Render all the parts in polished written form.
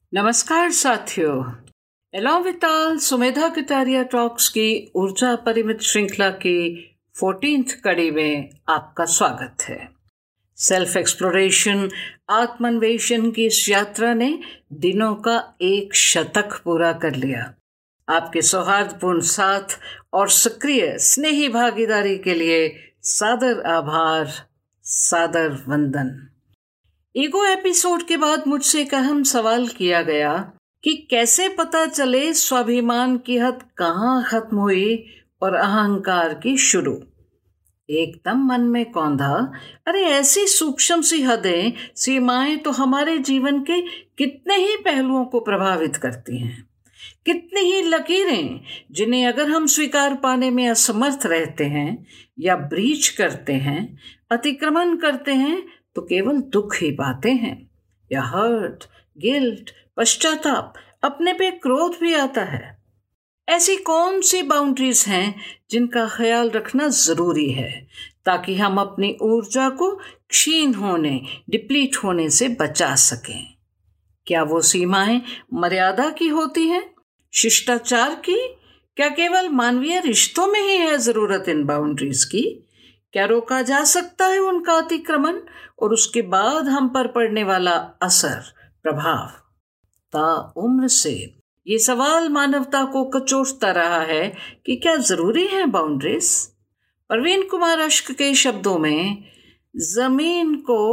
नमस्कार साथियों, along with all Sumedha Kataria talks की ऊर्जा परिमित श्रृंखला की 14th कड़ी में आपका स्वागत है। सेल्फ एक्सप्लोरेशन, आत्मान्वेषण की इस यात्रा ने दिनों का 1 शतक पूरा कर लिया। आपके सौहार्दपूर्ण साथ और सक्रिय स्नेही भागीदारी के लिए सादर आभार, सादर वंदन। ईगो एपिसोड के बाद मुझसे एक अहम सवाल किया गया कि कैसे पता चले स्वाभिमान की हद कहाँ खत्म हुई और अहंकार की शुरू। एकदम मन में कौंधा, अरे ऐसी सूक्ष्म सी हदें, सीमाएं तो हमारे जीवन के कितने ही पहलुओं को प्रभावित करती हैं। कितनी ही लकीरें जिन्हें अगर हम स्वीकार पाने में असमर्थ रहते हैं या ब्रीच करते हैं, अतिक्रमण करते हैं, तो केवल दुख ही पाते हैं या हर्ट, गिल्ट, पश्चाताप, अपने पे क्रोध भी आता है। ऐसी कौन सी बाउंड्रीज हैं जिनका ख्याल रखना जरूरी है ताकि हम अपनी ऊर्जा को क्षीण होने, डिप्लीट होने से बचा सकें? क्या वो सीमाएं मर्यादा की होती हैं, शिष्टाचार की? क्या केवल मानवीय रिश्तों में ही है जरूरत इन बाउंड्रीज की? क्या रोका जा सकता है उनका अतिक्रमण और उसके बाद हम पर पड़ने वाला असर, प्रभाव? ताउम्र से ये सवाल मानवता को कचोटता रहा है कि क्या जरूरी है बाउंड्रीज? परवीन कुमार अश्क के शब्दों में, जमीन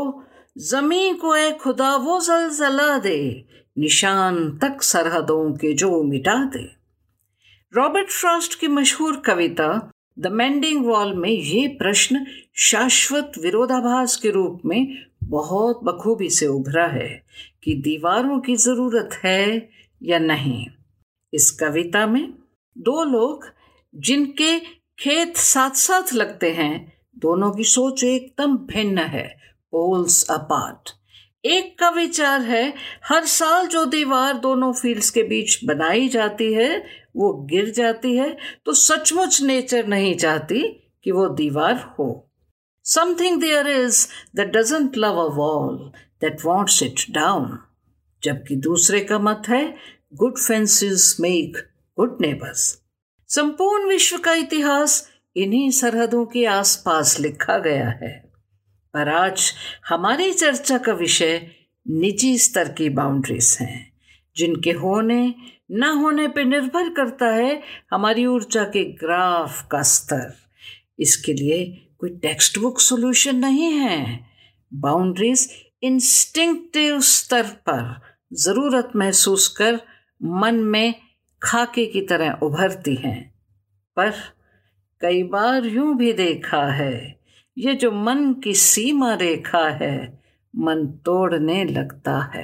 को ए खुदा वो जलजला दे, निशान तक सरहदों के जो मिटा दे। रॉबर्ट फ्रॉस्ट की मशहूर कविता द मेंडिंग वॉल में ये प्रश्न शाश्वत विरोधाभास के रूप में बहुत बखूबी से उभरा है कि दीवारों की जरूरत है या नहीं। इस कविता में 2 लोग जिनके खेत साथ साथ लगते हैं, दोनों की सोच एकदम भिन्न है, पोल्स अपार्ट। एक का विचार है हर साल जो दीवार दोनों फील्ड्स के बीच बनाई जाती है वो गिर जाती है तो सचमुच नेचर नहीं चाहती कि वो दीवार हो। Something there is that doesn't love a wall, that wants it down. जबकि दूसरे का मत है good fences make good neighbors. संपूर्ण विश्व का इतिहास इन्हीं सरहदों के आसपास लिखा गया है। पर आज हमारी चर्चा का विषय निजी स्तर की बाउंड्रीज हैं, जिनके होने न होने पर निर्भर करता है हमारी ऊर्जा के ग्राफ का स्तर। इसके लिए कोई टेक्स्ट बुक सॉल्यूशन नहीं है। बाउंड्रीज इंस्टिंक्टिव स्तर पर जरूरत महसूस कर मन में खाके की तरह उभरती हैं। पर कई बार यूं भी देखा है, ये जो मन की सीमा रेखा है, मन तोड़ने लगता है।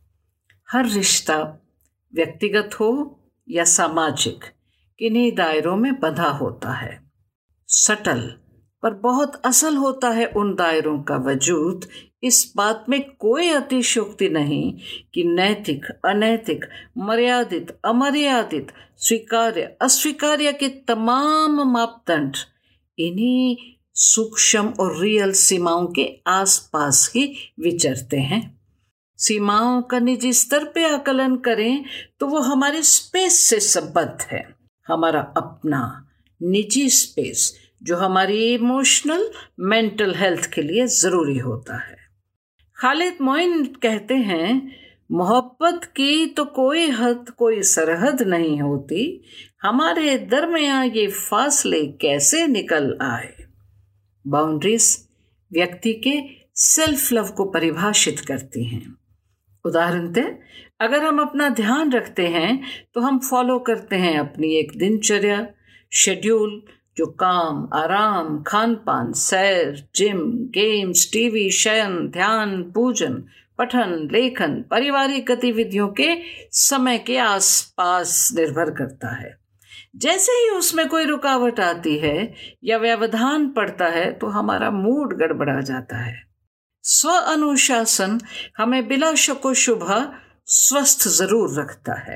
हर रिश्ता, व्यक्तिगत हो या सामाजिक, किन्हीं दायरों में बंधा होता है। सटल पर बहुत असल होता है उन दायरों का वजूद। इस बात में कोई अतिशयोक्ति नहीं कि नैतिक, अनैतिक, मर्यादित, अमर्यादित, स्वीकार्य, अस्वीकार्य के तमाम मापदंड इन्हीं सूक्ष्म और रियल सीमाओं के आसपास ही विचरते हैं। सीमाओं का निजी स्तर पे आकलन करें तो वो हमारे स्पेस से संबद्ध है, हमारा अपना निजी स्पेस जो हमारी इमोशनल, मेंटल हेल्थ के लिए ज़रूरी होता है। खालिद मोइन कहते हैं, मोहब्बत की तो कोई हद, कोई सरहद नहीं होती, हमारे दरमियाँ ये फासले कैसे निकल आए। बाउंड्रीज व्यक्ति के सेल्फ लव को परिभाषित करती हैं। उदाहरणतः अगर हम अपना ध्यान रखते हैं तो हम फॉलो करते हैं अपनी एक दिनचर्या, शेड्यूल, जो काम, आराम, खान पान, सैर, जिम, गेम्स, टीवी, शयन, ध्यान, पूजन, पठन, लेखन, पारिवारिक गतिविधियों के समय के आसपास निर्भर करता है। जैसे ही उसमें कोई रुकावट आती है या व्यवधान पड़ता है तो हमारा मूड गड़बड़ा जाता है। स्व अनुशासन हमें बिला शको शुबा स्वस्थ जरूर रखता है।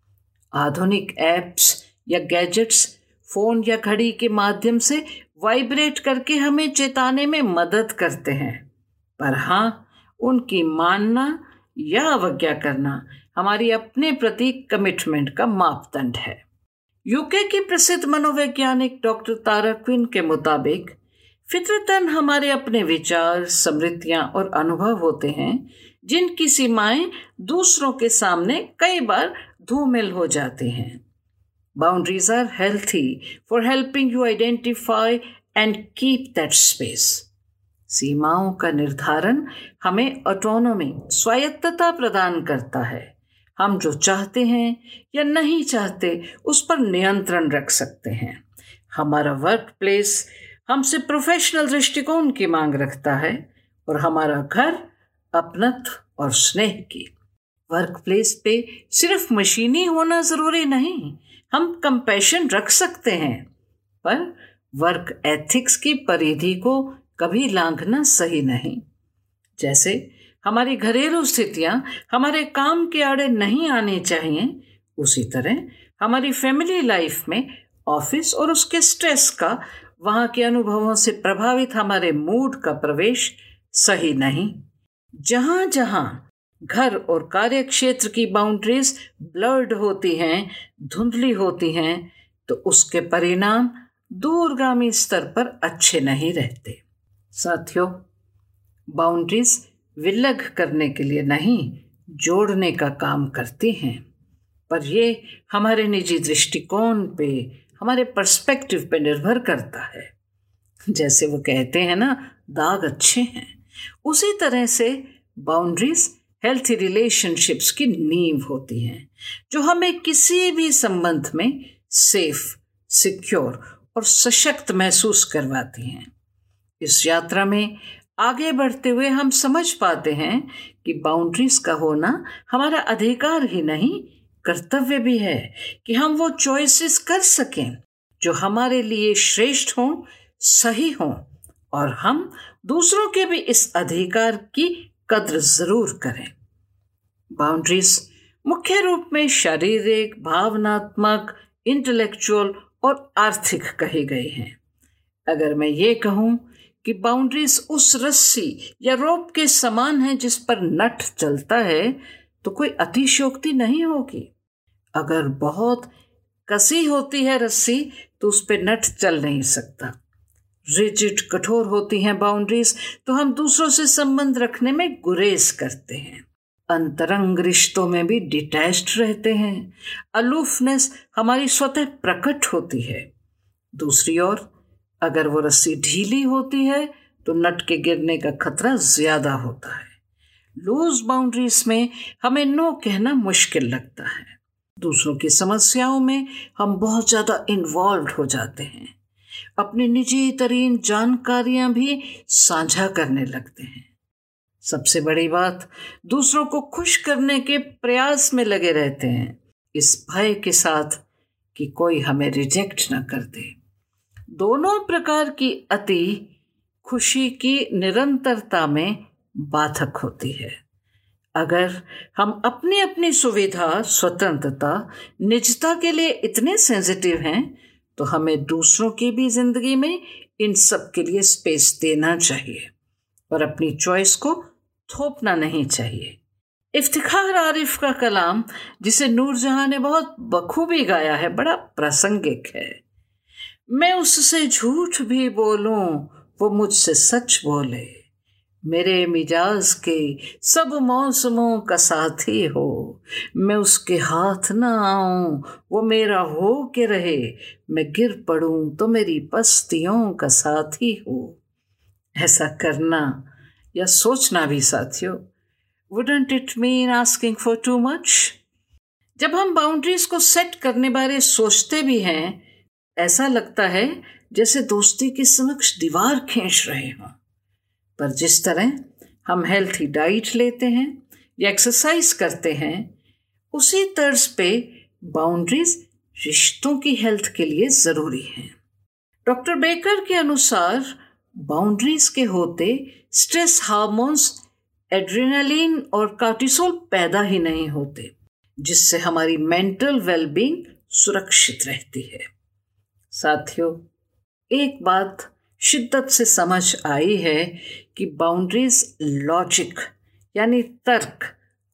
आधुनिक ऐप्स या गैजेट्स, फोन या घड़ी के माध्यम से वाइब्रेट करके हमें चेताने में मदद करते हैं, पर हाँ, उनकी मानना या अवज्ञा करना हमारी अपने प्रति कमिटमेंट का मापदंड है। यूके की प्रसिद्ध मनोवैज्ञानिक डॉक्टर तारा क्विन के मुताबिक फितरतन हमारे अपने विचार, स्मृतियां और अनुभव होते हैं जिनकी सीमाएं दूसरों के सामने कई बार धूमिल हो जाती हैं। Boundaries are healthy for helping you identify and keep that space. सीमाओं का निर्धारण हमें ऑटोनॉमी, स्वायत्तता प्रदान करता है। हम जो चाहते हैं या नहीं चाहते उस पर नियंत्रण रख सकते हैं। हमारा वर्क प्लेस हमसे प्रोफेशनल दृष्टिकोण की मांग रखता है और हमारा घर अपनत्व और स्नेह की। वर्क प्लेस पे सिर्फ मशीनी होना जरूरी नहीं, हम कंपैशन रख सकते हैं, पर वर्क एथिक्स की परिधि को कभी लांघना सही नहीं। जैसे हमारी घरेलू स्थितियां हमारे काम के आड़े नहीं आनी चाहिए, उसी तरह हमारी फैमिली लाइफ में ऑफिस और उसके स्ट्रेस का, वहां के अनुभवों से प्रभावित हमारे मूड का प्रवेश सही नहीं। जहां जहां घर और कार्य क्षेत्र की बाउंड्रीज ब्लर्ड होती हैं, धुंधली होती हैं, तो उसके परिणाम दूरगामी स्तर पर अच्छे नहीं रहते। साथियों, बाउंड्रीज विलग करने के लिए नहीं, जोड़ने का काम करती हैं, पर ये हमारे निजी दृष्टिकोण पे, हमारे पर्सपेक्टिव पे निर्भर करता है। जैसे वो कहते हैं ना, दाग अच्छे हैं, उसी तरह से बाउंड्रीज हेल्थी रिलेशनशिप्स की नींव होती हैं, जो हमें किसी भी संबंध में सेफ, सिक्योर और सशक्त महसूस करवाती हैं। इस यात्रा में आगे बढ़ते हुए हम समझ पाते हैं कि बाउंड्रीज का होना हमारा अधिकार ही नहीं, कर्तव्य भी है कि हम वो चॉइसेस कर सकें जो हमारे लिए श्रेष्ठ हों, सही हों, और हम दूसरों के भी इस अधिकार की कद्र जरूर करें। बाउंड्रीज मुख्य रूप में शारीरिक, भावनात्मक, इंटेलेक्चुअल और आर्थिक कही गई हैं। अगर मैं ये कहूँ कि बाउंड्रीज उस रस्सी या रोप के समान है जिस पर नट चलता है, तो कोई अतिशयोक्ति नहीं होगी। अगर बहुत कसी होती है रस्सी तो उस पर नट चल नहीं सकता। रिजिड, कठोर होती हैं बाउंड्रीज तो हम दूसरों से संबंध रखने में गुरेज करते हैं, अंतरंग रिश्तों में भी डिटैच्ड रहते हैं। अलूफनेस हमारी स्वतः प्रकट होती है। दूसरी ओर अगर वो रस्सी ढीली होती है तो नट के गिरने का खतरा ज्यादा होता है। लूज बाउंड्रीज में हमें नो कहना मुश्किल लगता है। दूसरों की समस्याओं में हम बहुत ज्यादा इन्वॉल्व हो जाते हैं, अपनी निजी तरीन जानकारियां भी साझा करने लगते हैं। सबसे बड़ी बात, दूसरों को खुश करने के प्रयास में लगे रहते हैं, इस भय के साथ कि कोई हमें रिजेक्ट ना कर दे। दोनों प्रकार की अति खुशी की निरंतरता में बाधक होती है। अगर हम अपनी अपनी सुविधा, स्वतंत्रता, निजता के लिए इतने सेंसिटिव हैं तो हमें दूसरों की भी जिंदगी में इन सब के लिए स्पेस देना चाहिए और अपनी चॉइस को थोपना नहीं चाहिए। इफ्तिखार आरिफ का कलाम, जिसे नूरजहां ने बहुत बखूबी गाया है, बड़ा प्रासंगिक है। मैं उससे झूठ भी बोलूं, वो मुझसे सच बोले, मेरे मिजाज के सब मौसमों का साथी हो, मैं उसके हाथ ना आऊं, वो मेरा हो के रहे, मैं गिर पड़ूं तो मेरी पस्तियों का साथी हो। ऐसा करना या सोचना भी साथियों, wouldn't it mean asking for too much? जब हम बाउंड्रीज को सेट करने बारे सोचते भी हैं, ऐसा लगता है जैसे दोस्ती के समक्ष दीवार खींच रहे हों। पर जिस तरह हम हेल्थी डाइट लेते हैं या एक्सरसाइज करते हैं, उसी तर्ज पे बाउंड्रीज रिश्तों की हेल्थ के लिए जरूरी हैं। डॉक्टर बेकर के अनुसार बाउंड्रीज के होते स्ट्रेस हार्मोन्स एड्रेनालिन और कार्टिसोल पैदा ही नहीं होते, जिससे हमारी मेंटल वेलबींग सुरक्षित रहती है। साथियों, एक बात शिद्दत से समझ आई है कि बाउंड्रीज लॉजिक यानी तर्क,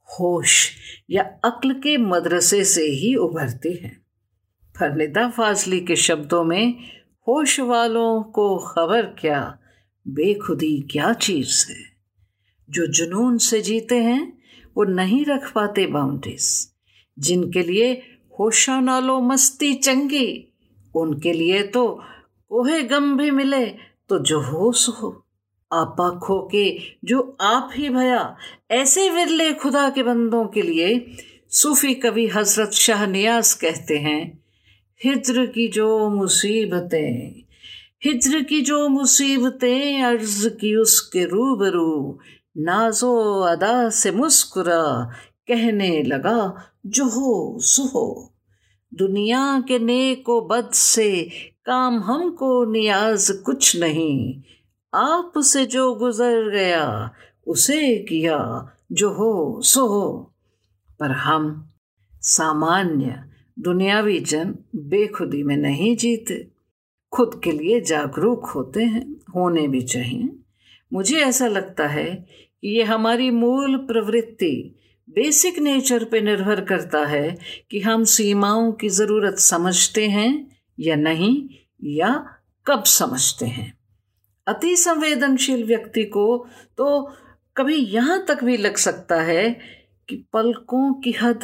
होश या अक्ल के मदरसे से ही उभरती हैं। पर निदा फाजली के शब्दों में, होश वालों को खबर क्या, बेखुदी क्या चीज है। जो जुनून से जीते हैं वो नहीं रख पाते बाउंड्रीज। जिनके लिए होशा नालो मस्ती चंगी, उनके लिए तो कोहे गम भी मिले तो जो होश हो। आपा खो के जो आप ही भया, ऐसे विरले खुदा के बंदों के लिए सूफी कवि हजरत शाह नियाज कहते हैं, हिज्र की जो मुसीबतें, हिज्र की जो मुसीबतें, अर्ज की उसके रूबरू, नाजो अदा से मुस्कुरा, कहने लगा जो हो सो हो। दुनिया के नेको बद से काम हमको नियाज कुछ नहीं, आप से जो गुजर गया उसे किया जो हो सो हो। पर हम सामान्य दुनियावी जन बेखुदी में नहीं जीते, खुद के लिए जागरूक होते हैं, होने भी चाहिए। मुझे ऐसा लगता है कि ये हमारी मूल प्रवृत्ति, बेसिक नेचर पे निर्भर करता है कि हम सीमाओं की ज़रूरत समझते हैं या नहीं, या कब समझते हैं। अति संवेदनशील व्यक्ति को तो कभी यहाँ तक भी लग सकता है कि पलकों की हद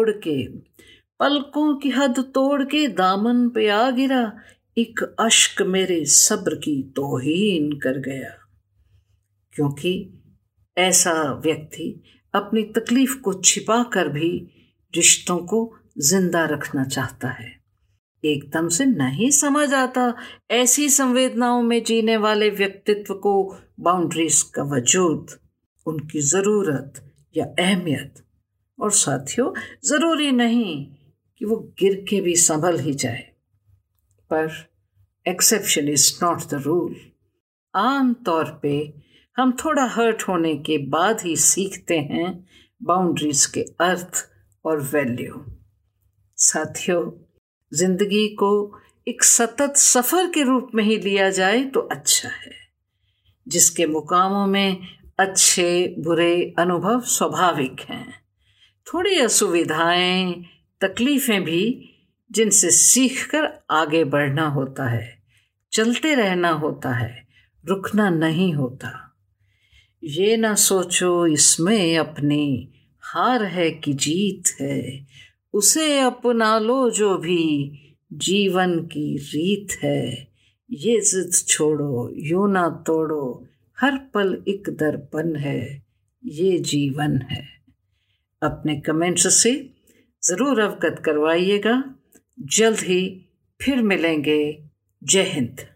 तोड़ के दामन पे आ गिरा, एक अश्क मेरे सब्र की तौहीन कर गया। क्योंकि ऐसा व्यक्ति अपनी तकलीफ को छिपा कर भी रिश्तों को जिंदा रखना चाहता है। एकदम से नहीं समझ आता ऐसी संवेदनाओं में जीने वाले व्यक्तित्व को बाउंड्रीज का वजूद, उनकी ज़रूरत या अहमियत। और साथियों, ज़रूरी नहीं कि वो गिर के भी संभल ही जाए, पर exception is not the rule. आम तौर पे हम थोड़ा हर्ट होने के बाद ही सीखते हैं बाउंड्रीज के अर्थ और वैल्यू। साथियों, जिंदगी को एक सतत सफर के रूप में ही लिया जाए तो अच्छा है, जिसके मुकामों में अच्छे बुरे अनुभव स्वाभाविक हैं, थोड़ी असुविधाएं तकलीफें भी, जिनसे सीखकर आगे बढ़ना होता है, चलते रहना होता है, रुकना नहीं होता। ये ना सोचो इसमें अपनी हार है कि जीत है, उसे अपना लो जो भी जीवन की रीत है। ये जिद छोड़ो यूं ना तोड़ो, हर पल एक दर्पण है, ये जीवन है। अपने कमेंट्स से ज़रूर अवगत करवाइएगा। जल्द ही फिर मिलेंगे। जय हिंद।